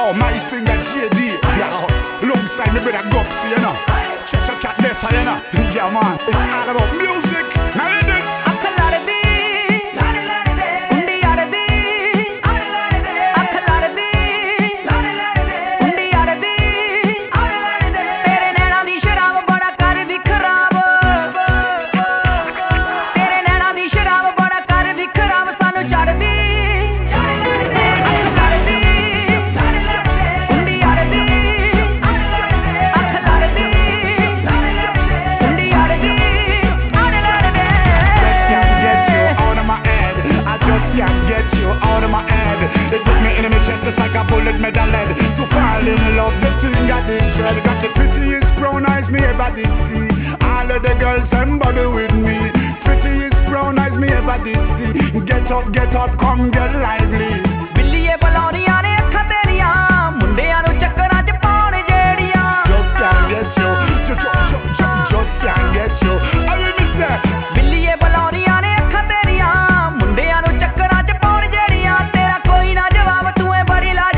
Yo, my singer JD, yo, alongside me brother Gupsy, you know. Check out this, you know. Yeah, man, it's all about music. Now it is. Metal lead to fall in love. The thing got this dread, got the prettiest brown eyes me ever did see. All of the girls somebody with me. Prettiest brown eyes me ever did see. Get up, come get lively. Billy Baloriya ne khateriya mundeyan nu chakkara ch paun jediya. Just can't get you, just can't get you. I really say Billy Baloriya ne khateriya mundeyan nu chakkara ch paun jediya. Tera koi na jawab tu hai badi la.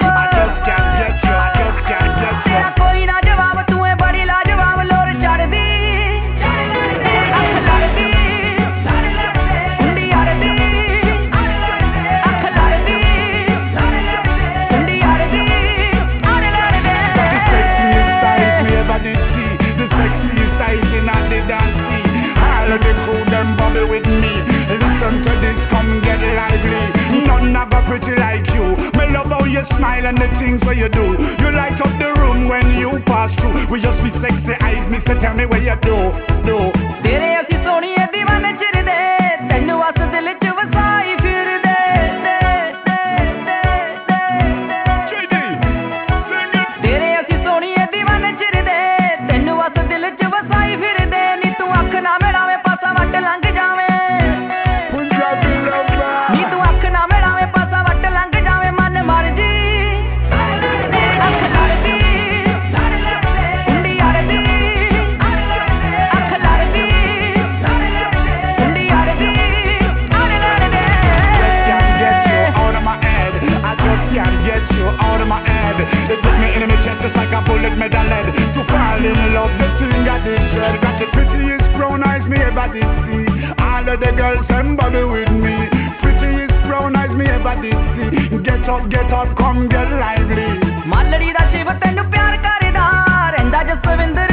With me, listen to this, come get lively. None never pretty like you. Me love how you smile and the things that you do. You light up the room when you pass through. We just be sexy eyes, me say tell me what you do. Tere aisi soni hai deewane chirde, tenu as dil ch vasai firde. Tere aisi soni hai deewane chirde, tenu as dil ch vasai firde. Ni tu akh na merawe pasa vat lang. Metal lead to fall in love. The thing got this dread, got the prettiest brown eyes me ever did see. All of the girls somebody with me. Prettiest brown eyes me ever did see. Get up, come get lively. Malari da shiv tenu pyar karda, renda jaswinder.